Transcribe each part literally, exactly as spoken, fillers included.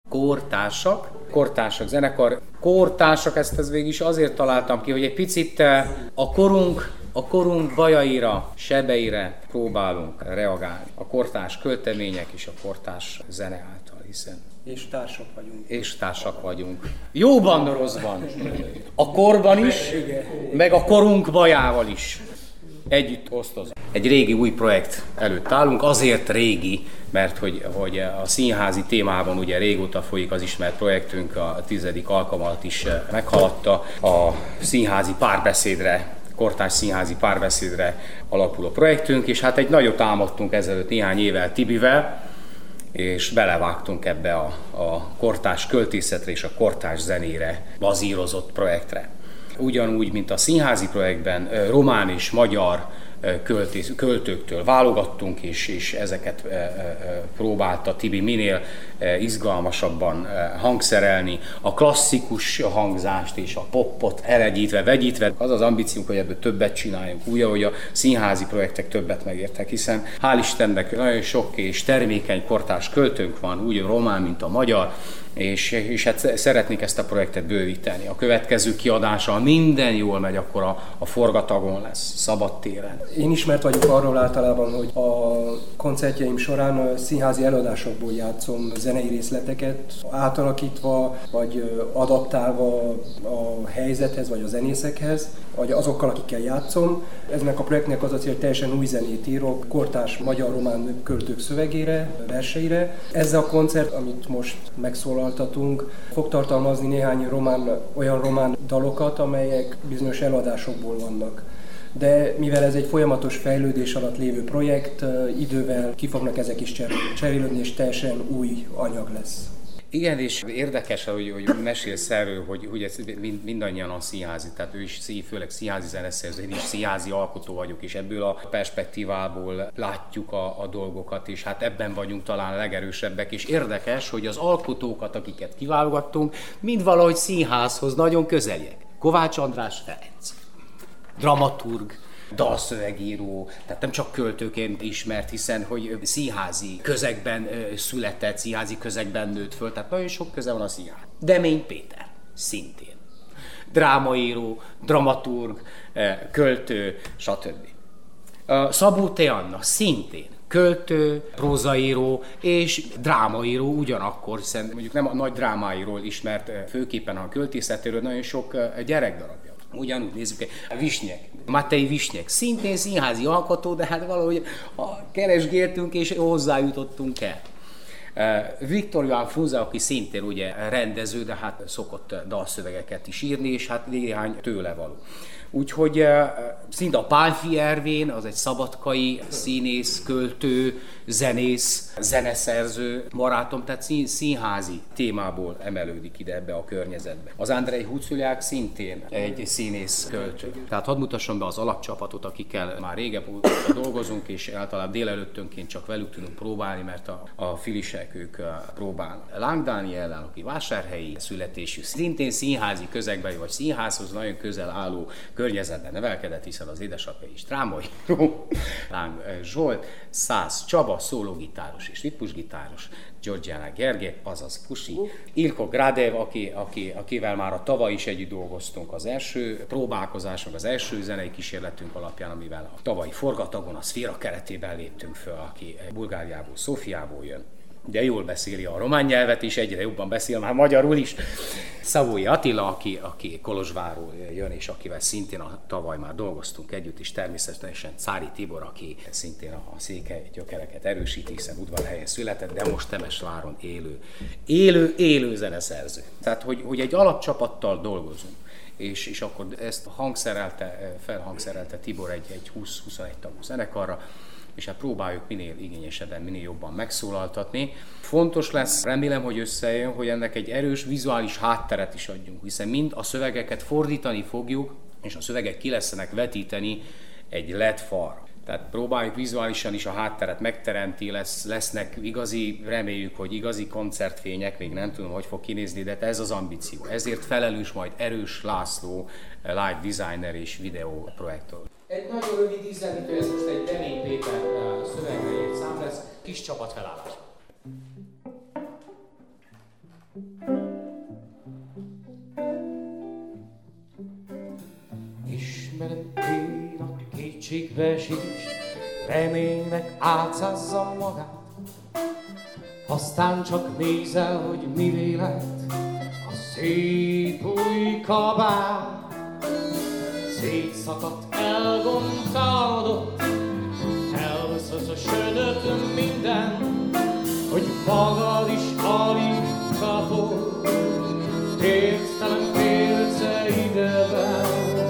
Kórtársak, Kórtársak zenekar. Kórtársak, ezt ez végig is azért találtam ki, hogy egy picit a korunk, a korunk bajaira, sebeire próbálunk reagálni. A kortárs költemények és a kortárs zene által, hiszen... És társak vagyunk. És társak vagyunk. Jóban, rosszban. A korban is, meg a korunk bajával is. Együtt osztozunk. Egy régi új projekt előtt állunk, azért régi, mert hogy, hogy a színházi témában ugye régóta folyik az ismert projektünk, a tizedik alkalmat is meghaladta, a színházi párbeszédre, kortárs színházi párbeszédre alapuló projektünk, és hát egy nagyot álmodtunk ezelőtt néhány évvel Tibivel, és belevágtunk ebbe a, a kortárs költészetre és a kortárs zenére bazírozott projektre. Ugyanúgy, mint a színházi projektben román és magyar költész, költőktől válogattunk, és, és ezeket próbálta Tibi minél izgalmasabban hangszerelni, a klasszikus hangzást és a popot elegyítve, vegyítve. Az az ambíciónk, hogy ebből többet csináljunk, úgy, hogy a színházi projektek többet megértek, hiszen hál' Istennek nagyon sok és termékeny kortárs költőnk van, úgy a román, mint a magyar, és, és hát szeretnék ezt a projektet bővíteni. A következő kiadása, ha minden jól megy, akkor a, a Forgatagon lesz, szabadtéren. Én ismert vagyok arról általában, hogy a koncertjeim során színházi előadásokból játszom zenei részleteket, átalakítva, vagy adaptálva a helyzethez, vagy a zenészekhez, vagy azokkal, akikkel játszom. Eznek a projektnek az a cél, hogy teljesen új zenét írok, kortárs magyar-román költők szövegére, verseire. Ez a koncert, amit most megszólaltatunk, fog tartalmazni néhány román, olyan román dalokat, amelyek bizonyos előadásokból vannak. De mivel ez egy folyamatos fejlődés alatt lévő projekt, idővel ki fognak ezek is cserélődni, és teljesen új anyag lesz. Igen, és érdekes, hogy, hogy mesélsz erről, hogy, hogy ez mind, mindannyian a színházi, tehát ő is főleg színházi zeneszerző, én is színházi alkotó vagyok, és ebből a perspektívából látjuk a, a dolgokat, és hát ebben vagyunk talán a legerősebbek, és érdekes, hogy az alkotókat, akiket kiválogattunk, mind valahogy színházhoz nagyon közeliek. Kovács András Ferenc, dramaturg, dalszövegíró, tehát nem csak költőként ismert, hiszen hogy színházi közegben született, színházi közegben nőtt föl, tehát nagyon sok köze van a színház. Demény Péter, szintén. Drámaíró, dramaturg, költő, stb. Szabó T. Anna, szintén. Költő, prózaíró és drámaíró ugyanakkor, hiszen mondjuk nem a nagy drámáiról ismert, főképpen a költészetéről nagyon sok gyerekdarabja. Ugyanúgy nézzük, Visnyek, Matei Visnyek, szintén színházi alkotó, de hát valahogy keresgéltünk és hozzájutottunk el. Viktor Johann Frunze, aki szintén ugye rendező, de hát szokott dalszövegeket is írni, és hát néhány tőle való. Úgyhogy szinte a Pálffy Ervén, az egy szabadkai színész, költő, zenész, zeneszerző barátom, tehát szín, színházi témából emelődik ide ebbe a környezetbe. Az Andrei Huculiák szintén egy színész, költő. Tehát hadd mutassam be az alapcsapatot, akikkel már régebb dolgozunk, és általában délelőttönként csak velük tudunk próbálni, mert a, a filisek ők próbálnak. Láng Dániel, aki vásárhelyi születésű, szintén színházi közegben, vagy színházhoz nagyon közel álló környezetben nevelkedett, hiszen az édesapja is drámaíró, Láng Zsolt, Szász Csaba, szólógitáros és ritmusgitáros, Georgiana Gergely, azaz Pusi, Ilko Gradev, aki, aki, akivel már a tavaly is együtt dolgoztunk az első próbálkozásunk, az első zenei kísérletünk alapján, amivel a tavalyi Forgatagon, a Szféra keretében léptünk föl, aki Bulgáriából, Szófiából jön. Ugye jól beszéli a román nyelvet is, egyre jobban beszél már magyarul is. Szavói Attila, aki, aki Kolozsvárról jön, és akivel szintén a tavaly már dolgoztunk együtt, és természetesen Cári Tibor, aki szintén a székely gyökereket erősíti, hiszen Udvarhelyen született, de most Temesváron élő, élő, élő zeneszerző. Tehát, hogy, hogy egy alapcsapattal dolgozunk. És, és akkor ezt hangszerelte, felhangszerelte Tibor egy, egy húsz-huszonegy tagú zenekarra, és hát próbáljuk minél igényesebben, minél jobban megszólaltatni. Fontos lesz, remélem, hogy összejön, hogy ennek egy erős vizuális hátteret is adjunk, hiszen mind a szövegeket fordítani fogjuk, és a szövegek ki lesznek vetíteni egy el é dé fal. Tehát próbáljuk vizuálisan is a hátteret megteremteni, lesz, lesznek igazi, reméljük, hogy igazi koncertfények, még nem tudom, hogy fog kinézni, de ez az ambíció. Ezért felelős majd Erős László, live designer és videó projektor. Egy nagyon rövid ízlelítő, ez most egy Demény Péter szövegre írt szám lesz, kis csapat felállás. Ismerem én a kétségbeesést, reménynek átszázza magát, aztán csak nézel, hogy mi lett a szép új kabát. Szétszakadt, elgondolodott, elszöszösödött minden, hogy magad is alig kapod, értelen félce ideben.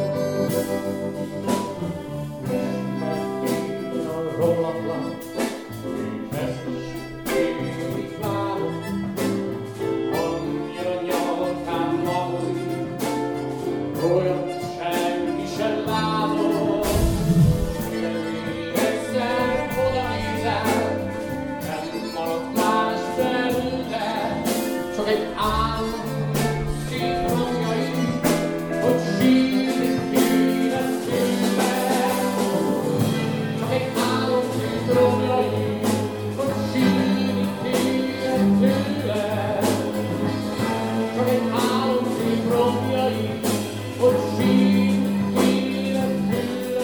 Én a rólatlan, festes élik lábok, annyira nyalkán magozik, olyan senki sem látott. Mire még egyszer oda nézel, nem maradt más belőle, csak egy álom szép romjai, hogy sírni kéne tőle. Csak egy álom szép romjai, hogy sírni kéne tőle. Csak egy álom szép romjai, hogy sírni kéne tőle.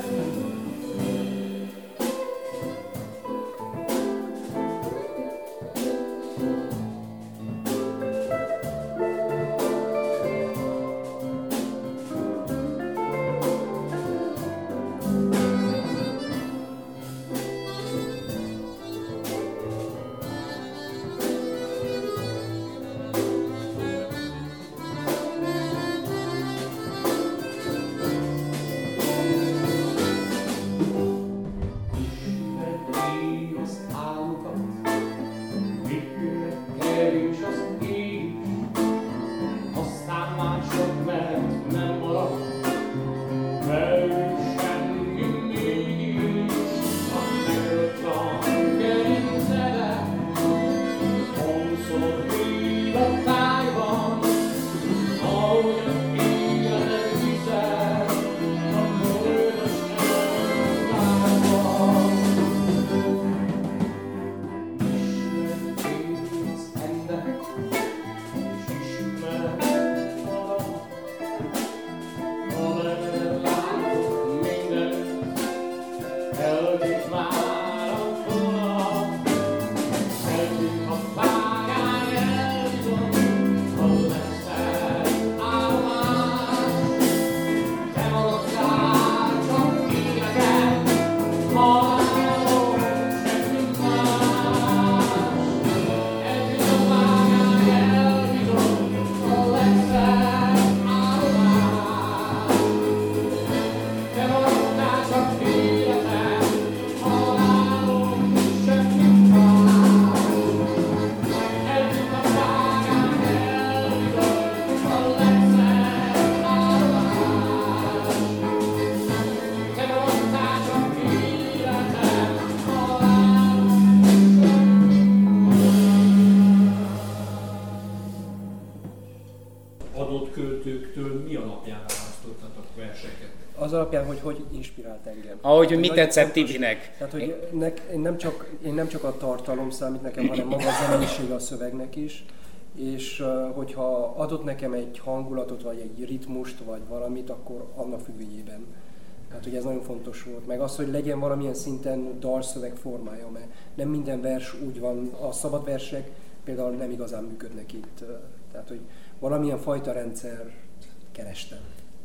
Az alapján, hogy hogy inspirált engem. Ahogy, hogy mit tetszett Tibinek. Tehát, hogy nek, én, nem csak, én nem csak a tartalom számít nekem, hanem maga a zeneiség a szövegnek is. És uh, hogyha adott nekem egy hangulatot, vagy egy ritmust, vagy valamit, akkor annak függvényében. Tehát, hogy ez nagyon fontos volt. Meg az, hogy legyen valamilyen szinten dalszöveg formája, mert nem minden vers úgy van. A szabad versek például nem igazán működnek itt. Tehát, hogy valamilyen fajta rendszer kerestem.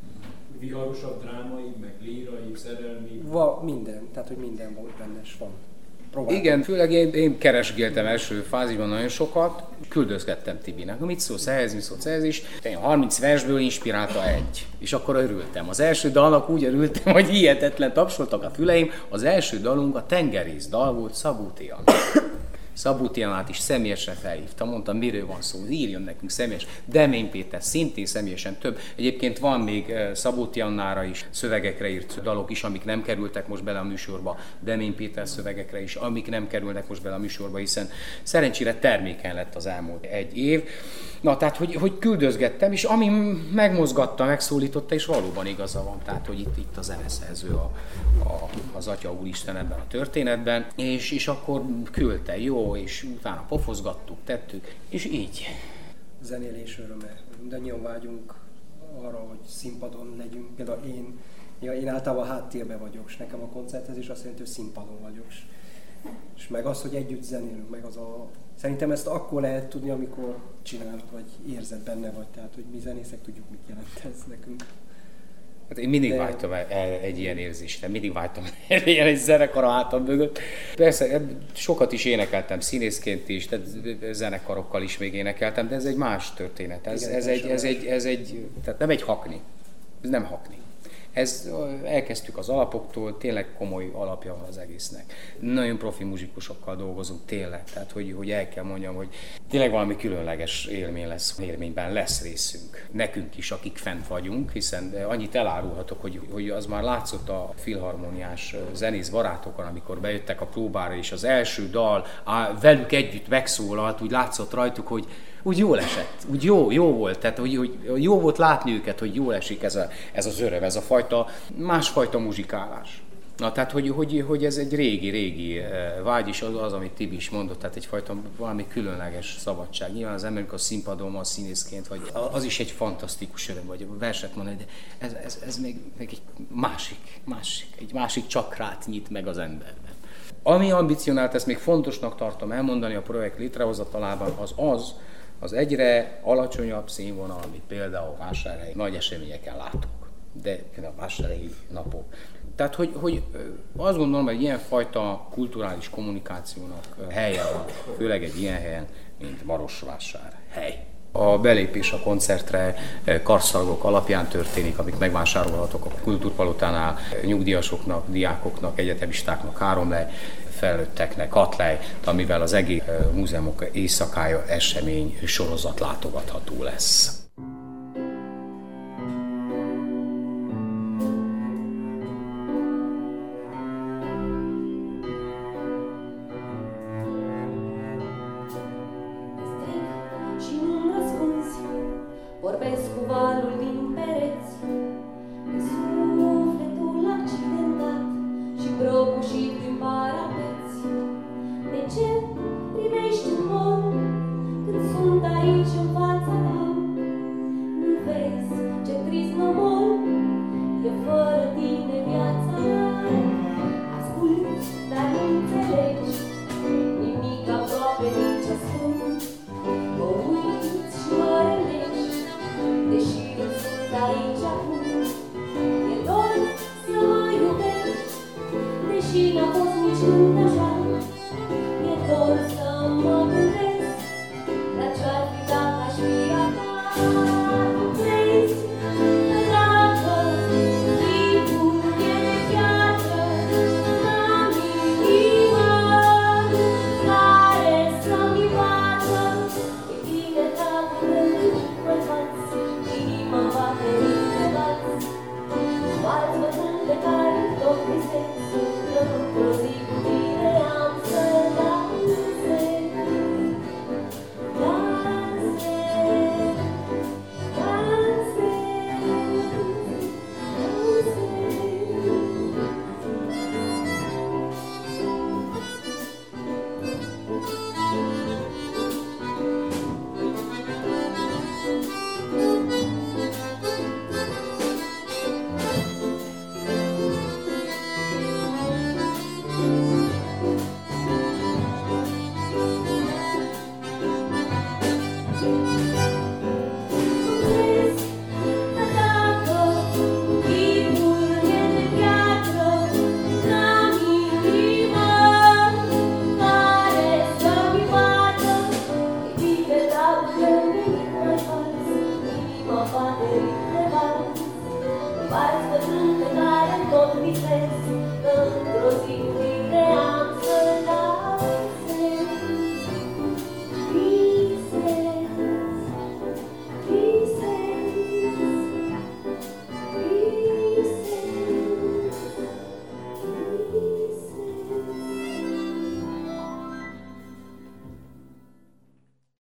Viharosabb drámai, meg lírai, szerelmi? Va, minden, tehát hogy minden volt benne, és van. Próbáltam. Igen, főleg én, én keresgéltem első fázisban nagyon sokat, küldözgettem Tibinek. Mit szólsz ehhez, mit szólsz ehhez is. harminc versből inspirálta egy. És akkor örültem. Az első dalnak úgy örültem, hogy hihetetlen, tapsoltak a füleim. Az első dalunk a tengerész dal volt, Szabó Tian. Szabó Tianát is személyesen felhívtam, mondtam, miről van szó, írjon nekünk személyes. Demény Péter szintén személyesen több. Egyébként van még Szabó Tiannára is szövegekre írt dalok is, amik nem kerültek most bele a műsorba. Demény Péter szövegekre is, amik nem kerülnek most bele a műsorba, hiszen szerencsére termékeny lett az elmúlt egy év. Na, tehát, hogy, hogy küldözgettem, és ami megmozgatta, megszólította, és valóban igaza van, tehát, hogy itt, itt a zeneszerző a, a, az Atya Úristen ebben a történetben, és, és akkor küldte, jó, és utána pofozgattuk, tettük, és így. zenélés öröme. Mindannyian vágyunk arra, hogy színpadon legyünk. Például én, én általában háttérben vagyok, és nekem a koncertezés azt jelenti, hogy színpadon vagyok. És meg az, hogy együtt zenélünk, meg az a... Szerintem ezt akkor lehet tudni, amikor csinálod, vagy érzed benne vagy. Tehát, hogy mi zenészek tudjuk, mit jelent ez nekünk. Hát én mindig De... vágytam el egy ilyen érzést, mindig vágytam el egy zenekar a hátam mögött. Persze, sokat is énekeltem színészként is, tehát zenekarokkal is még énekeltem, de ez egy más történet. Ez, Igen, ez, egy, ez, egy, ez egy, tehát nem egy hakni, ez nem hakni. Ez, elkezdtük az alapoktól, tényleg komoly alapja van az egésznek. Nagyon profi muzsikusokkal dolgozunk, tényleg. Tehát, hogy, hogy el kell mondjam, hogy tényleg valami különleges élmény lesz, élményben lesz részünk. Nekünk is, akik fent vagyunk, hiszen annyit elárulhatok, hogy, hogy az már látszott a filharmoniás zenész barátokon, amikor bejöttek a próbára, és az első dal á, velük együtt megszólalt, úgy látszott rajtuk, hogy úgy jól esett, úgy jó, jó volt, tehát hogy, hogy jó volt látni őket, hogy jól esik ez, a, ez az öröm, ez a fajta, másfajta muzsikálás. Na, tehát, hogy, hogy, hogy ez egy régi-régi vágy is, az, az, amit Tibi is mondott, tehát egyfajta valami különleges szabadság. Nyilván az emberünk a színpadon, a színészként, vagy az is egy fantasztikus öröm, vagy verset mondani, de ez, ez, ez még, még egy másik, másik, egy másik csakrát nyit meg az emberben. Ami ambicionált, ezt még fontosnak tartom elmondani a projekt létrehozatalában, az az, az egyre alacsonyabb színvonal, amit például vásárhelyi nagy eseményeken látunk, de például a vásárhelyi napok. Tehát, hogy, hogy azt gondolom, hogy ilyenfajta kulturális kommunikációnak helye van, főleg egy ilyen helyen, mint Marosvásárhely. A belépés a koncertre karszalagok alapján történik, amik megvásárolhatók a Kultúrpalotánál nyugdíjasoknak, diákoknak, egyetemistáknak háromlej, felnőtteknek hatlej, amivel az egész múzeumok éjszakája esemény sorozat látogatható lesz. Vai, vai, vai, vai, vai, vai, vai, vai,